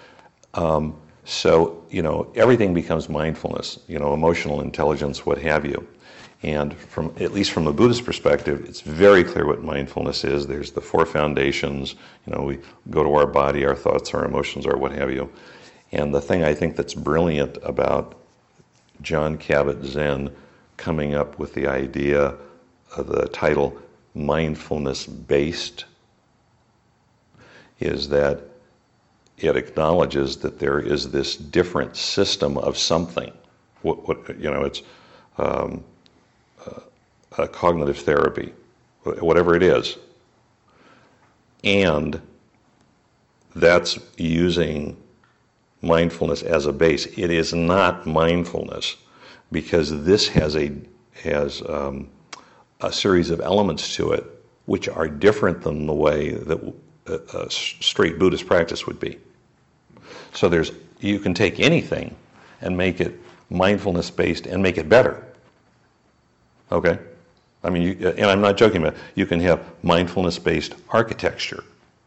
So, everything becomes mindfulness, emotional intelligence, what have you. And at least from the Buddhist perspective, it's very clear what mindfulness is. There's the 4 foundations. We go to our body, our thoughts, our emotions, or what have you. And the thing I think that's brilliant about Jon Kabat-Zinn coming up with the idea of the title mindfulness-based is that it acknowledges that there is this different system of something. It's a cognitive therapy, whatever it is, and that's using mindfulness as a base. It is not mindfulness, because this has a series of elements to it which are different than the way that a straight Buddhist practice would be. So you can take anything and make it mindfulness based and make it better. Okay? I mean, and I'm not joking about it. You can have mindfulness based architecture.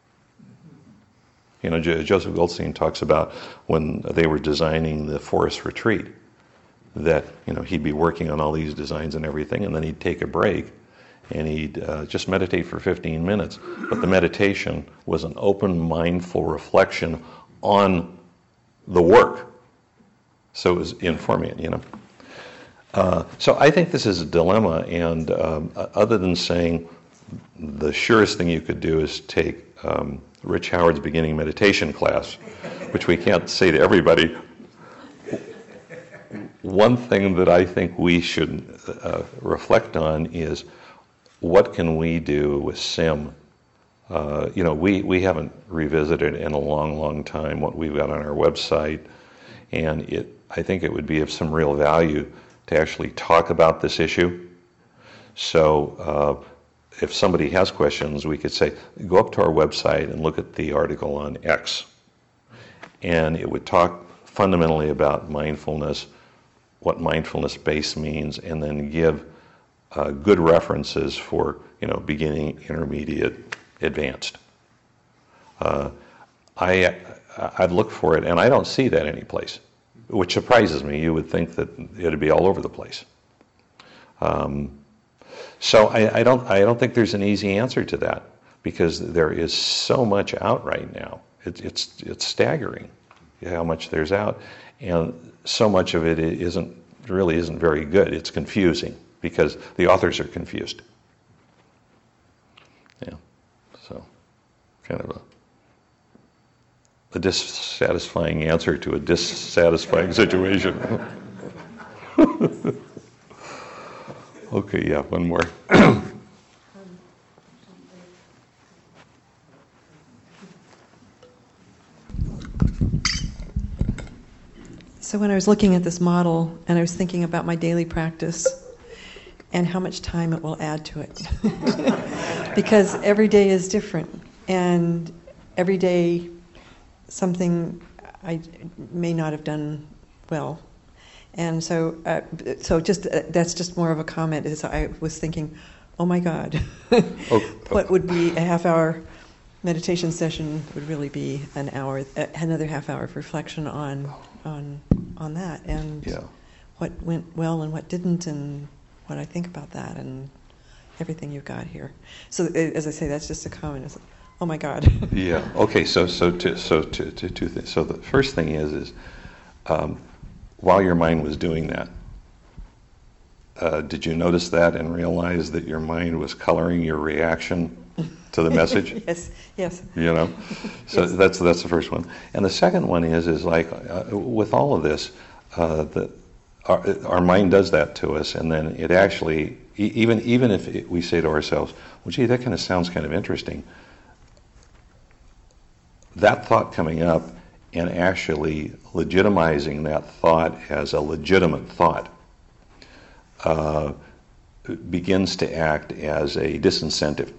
Joseph Goldstein talks about when they were designing the forest retreat, that, he'd be working on all these designs and everything, and then he'd take a break, and he'd just meditate for 15 minutes. But the meditation was an open, mindful reflection on the work. So it was informing it, So I think this is a dilemma, and other than saying the surest thing you could do is take Rich Howard's beginning meditation class, which we can't say to everybody. One thing that I think we should reflect on is, what can we do with SIM? We haven't revisited in a long, long time what we've got on our website, and I think it would be of some real value to actually talk about this issue. So if somebody has questions, we could say, go up to our website and look at the article on X. And it would talk fundamentally about mindfulness, what mindfulness base means, and then give good references for, beginning, intermediate, advanced. I'd look for it, and I don't see that anyplace, which surprises me. You would think that it'd be all over the place. So I don't think there's an easy answer to that, because there is so much out right now. It's staggering how much there's out, and so much of it isn't very good. It's confusing because the authors are confused. Yeah, so kind of a dissatisfying answer to a dissatisfying situation. Okay, yeah, one more. So when I was looking at this model and I was thinking about my daily practice and how much time it will add to it, because every day is different, and every day something I may not have done well. And so that's just more of a comment. Is I was thinking, oh my God, what would be a half-hour meditation session would really be an hour, another half-hour of reflection on that, and what went well and what didn't, and what I think about that, and everything you've got here. So as I say, that's just a comment. It's like, oh my God. Yeah. Okay. So two things. So the first thing is while your mind was doing that, did you notice that and realize that your mind was coloring your reaction to the message? Yes, yes. You know, so Yes. that's the first one. And the second one is like with all of this, our mind does that to us, and then it actually even if we say to ourselves, "Well, gee, that kind of sounds kind of interesting," that thought coming up and actually legitimizing that thought as a legitimate thought begins to act as a disincentive.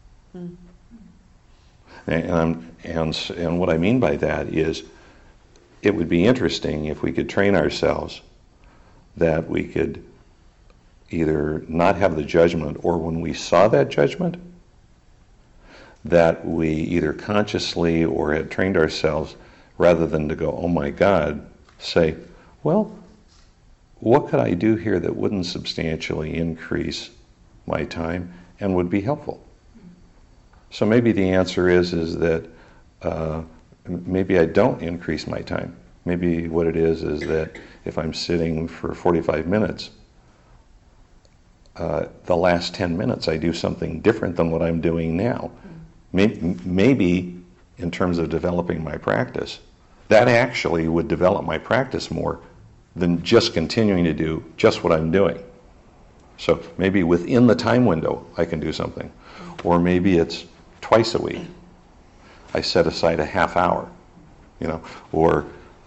And what I mean by that is, it would be interesting if we could train ourselves that we could either not have the judgment, or when we saw that judgment, that we either consciously or had trained ourselves, rather than to go, "Oh my God," say, "Well, what could I do here that wouldn't substantially increase my time and would be helpful?" So maybe the answer is that maybe I don't increase my time. Maybe what it is that if I'm sitting for 45 minutes, the last 10 minutes I do something different than what I'm doing now. Maybe in terms of developing my practice, that actually would develop my practice more than just continuing to do just what I'm doing. So maybe within the time window I can do something. Or maybe it's twice a week. I set aside a half hour, or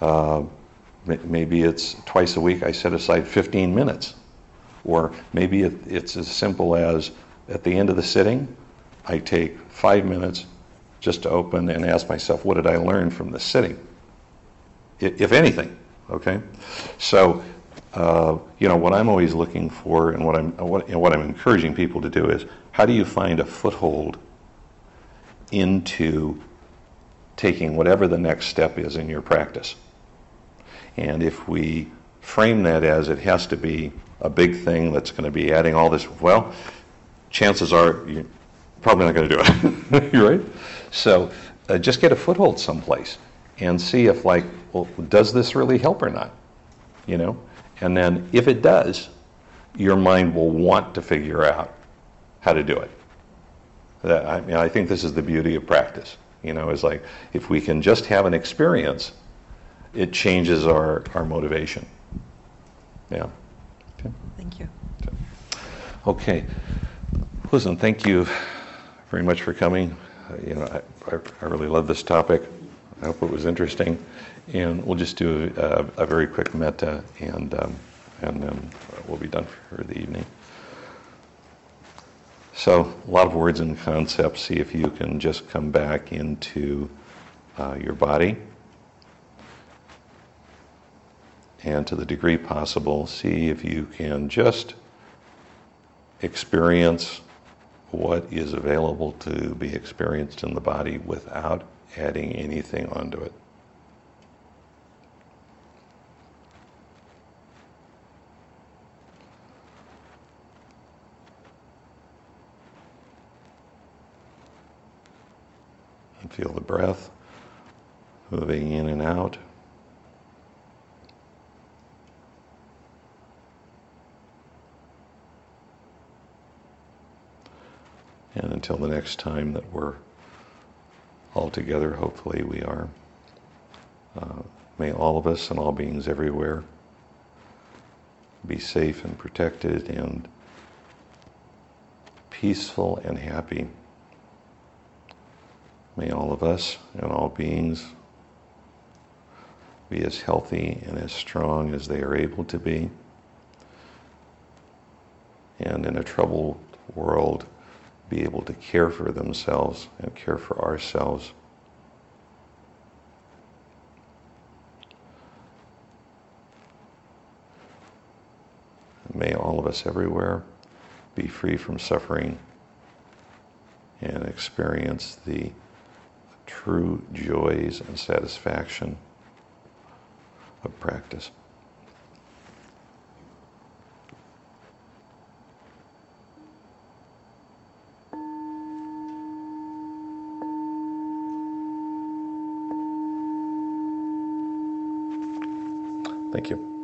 maybe it's twice a week I set aside 15 minutes. Or maybe it's as simple as at the end of the sitting, I take 5 minutes just to open and ask myself, what did I learn from the sitting? If anything, okay? So, what I'm always looking for, and what I'm encouraging people to do is, how do you find a foothold into taking whatever the next step is in your practice? And if we frame that as it has to be a big thing that's going to be adding all this, well, chances are you're probably not going to do it. You're right? So just get a foothold someplace and see if, does this really help or not? And then if it does, your mind will want to figure out how to do it. I think this is the beauty of practice. Is like, if we can just have an experience, it changes our motivation. Yeah. Okay. Thank you. Okay. Listen, thank you very much for coming. I really love this topic. I hope it was interesting. And we'll just do a very quick metta, and then we'll be done for the evening. So, a lot of words and concepts. See if you can just come back into your body. And to the degree possible, see if you can just experience what is available to be experienced in the body without adding anything onto it. And feel the breath moving in and out. And until the next time that we're all together, hopefully we are, may all of us and all beings everywhere be safe and protected and peaceful and happy. May all of us and all beings be as healthy and as strong as they are able to be. And in a troubled world, be able to care for themselves and care for ourselves. May all of us everywhere be free from suffering and experience the true joys and satisfaction of practice. Thank you.